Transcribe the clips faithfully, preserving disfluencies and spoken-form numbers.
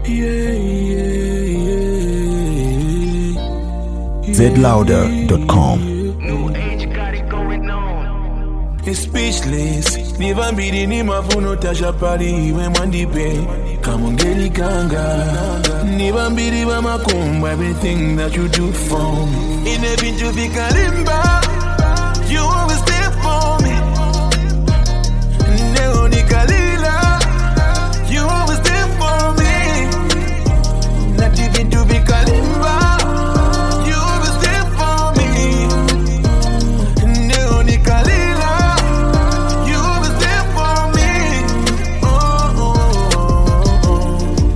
Yeah, yeah, yeah. zed louder dot com. New age got it going on. It's speechless. Niva mbiri ni mavuno tasha pali we mandipe. Kamongeli kanga. Niva mbiri wa makumba. Everything that you do for me. In every to be kalimba. You always there for me. Neoni kalila. You always there for me. Not even to be kalimba. You always there for me. Neoni kalila. You always there for me. Oh, oh, oh, oh.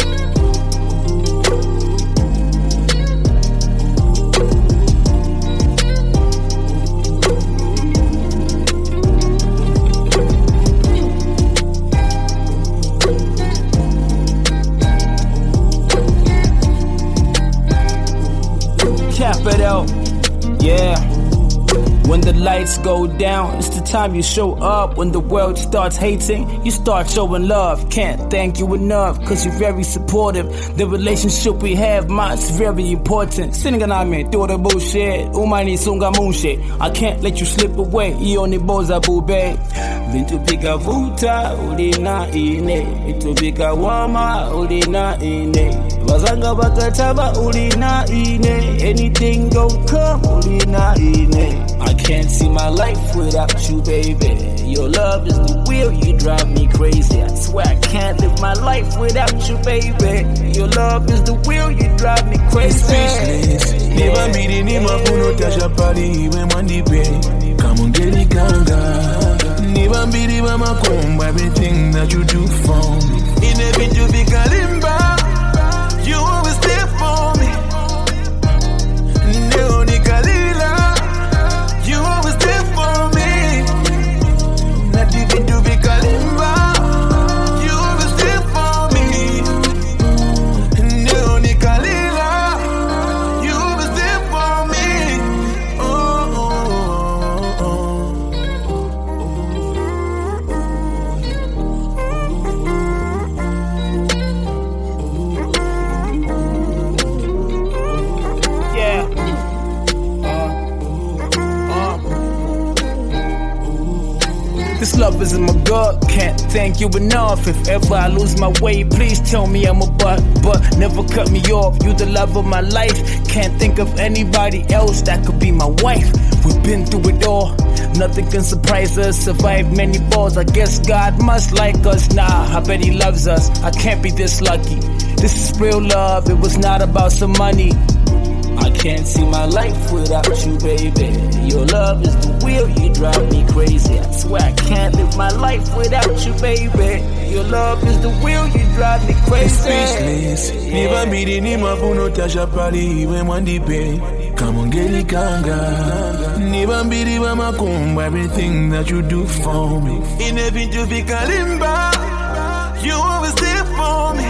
Capital, yeah. When the lights go down, it's the time you show up. When the world starts hating, you start showing love. Can't thank you enough, cause you're very supportive. The relationship we have, mine's very important. Sitting on me, do the bullshit. Umani sunga moonshit. I can't let you slip away. Ioni boza bube. Vintu pika vuta, ulina ine. Itu pika wama, ulina ine. Wazanga bakataba, ulina ine. Anything gon' come, ulina ine. I can't see my life without you, baby. Your love is the wheel, you drive me crazy. I swear I can't live my life without you, baby. Your love is the wheel, you drive me crazy. Speechless. Niva mbiri ni mavuno tasha pali we mandipe. Kamongeli kanga. Niva mbiri wa makumba. Everything that you do for me. In every to be kalimba. You always there for me. Neoni kalila. You always there for me. Not even to be kalimba. You always there for me. Neoni kalila. You always there for me. Oh, oh, oh, oh. Yeah. This love is in my gut, can't thank you enough. If ever I lose my way, please tell me I'm a butt. But never cut me off, you the love of my life. Can't think of anybody else that could be my wife. We've been through it all, nothing can surprise us. Survived many balls, I guess God must like us. Nah, I bet he loves us, I can't be this lucky. This is real love, it was not about some money. I can't see my life without you, baby. Your love is the wheel, you drive me crazy. I swear I can't live my life without you, baby. Your love is the wheel, you drive me crazy. Speechless. Niva mbiri ni mavuno tasha pali we mandipe. Kamongeli kanga. Niva mbiri wa makumba. Everything that you do for me. In every to be kalimba. You always there for me.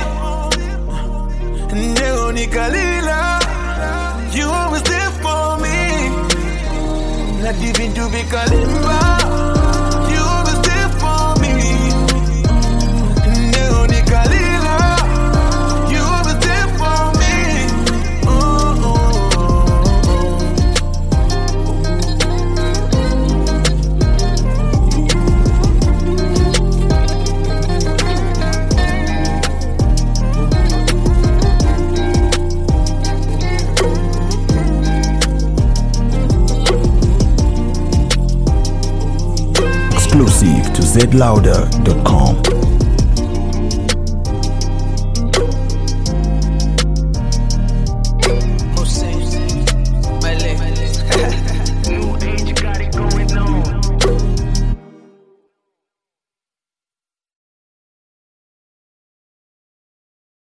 Neoni kalila. You always there for me. Not even to be kalimba. You always there for me. Neoni kalila. You always there for me. Oh, oh, Exclusive to zed louder dot com.